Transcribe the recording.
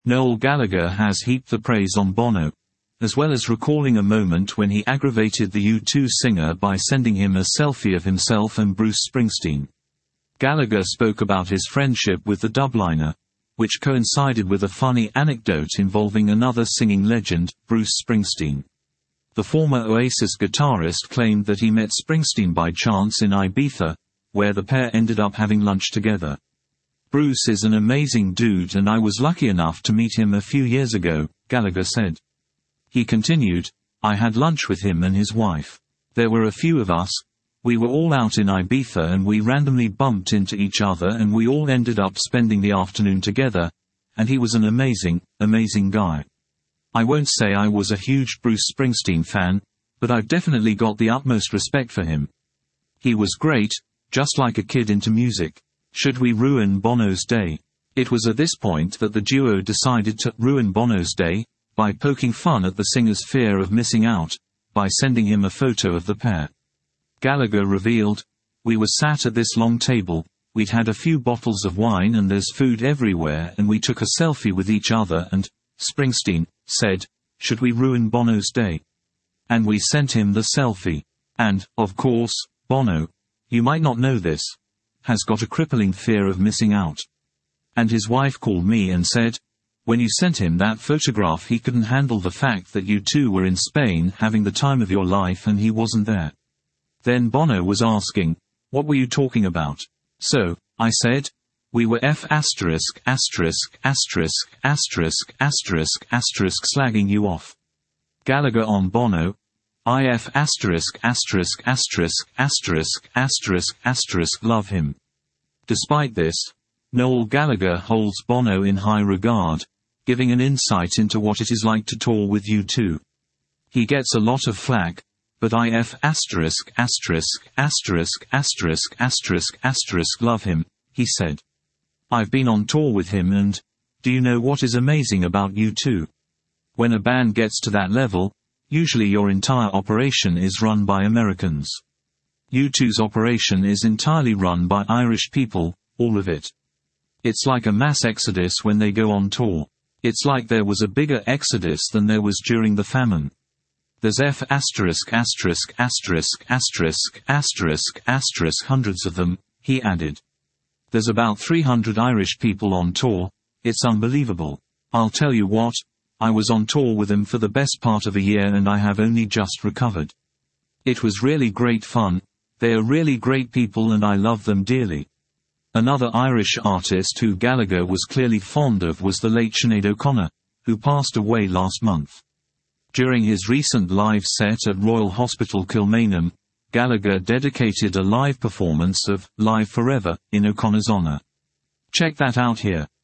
Noel Gallagher has heaped the praise on Bono, as well as recalling a moment when he aggravated the U2 singer by sending him a selfie of himself and Bruce Springsteen. Gallagher spoke about his friendship with the dubliner, which coincided with a funny anecdote involving another singing legend, Bruce Springsteen. The former Oasis guitarist claimed that he met Springsteen by chance in Ibiza, where the pair ended up having lunch together. "Bruce is an amazing dude and I was lucky enough to meet him a few years ago," Gallagher said. He continued, "I had lunch with him and his wife. There were a few of us. We were all out in Ibiza and we randomly bumped into each other and we all ended up spending the afternoon together, and he was an amazing, amazing guy. I won't say I was a huge Bruce Springsteen fan, but I've definitely got the utmost respect for him. He was great, just like a kid into music. Should we ruin Bono's day?" It was at this point that the duo decided to ruin Bono's day by poking fun at the singer's fear of missing out, by sending him a photo of the pair. Gallagher revealed, "We were sat at this long table, we'd had a few bottles of wine and there's food everywhere and we took a selfie with each other and Springsteen said, 'Should we ruin Bono's day?' And we sent him the selfie. And, of course, Bono, you might not know this, has got a crippling fear of missing out. And his wife called me and said, when you sent him that photograph he couldn't handle the fact that you two were in Spain having the time of your life and he wasn't there. Then Bono was asking, 'What were you talking about?' So, I said, 'We were slagging you off.'" Gallagher on Bono, love him. Despite this, Noel Gallagher holds Bono in high regard, giving an insight into what it is like to tour with U2. He gets a lot of flack, but love him, he said. "I've been on tour with him and, do you know what is amazing about U2? When a band gets to that level, usually your entire operation is run by Americans. U2's operation is entirely run by Irish people, all of it. It's like a mass exodus when they go on tour. It's like there was a bigger exodus than there was during the famine. There's hundreds of them," he added. "There's about 300 Irish people on tour, it's unbelievable. I'll tell you what, I was on tour with them for the best part of a year and I have only just recovered. It was really great fun, they are really great people and I love them dearly." Another Irish artist who Gallagher was clearly fond of was the late Sinead O'Connor, who passed away last month. During his recent live set at Royal Hospital Kilmainham, Gallagher dedicated a live performance of "Live Forever" in O'Connor's honor. Check that out here.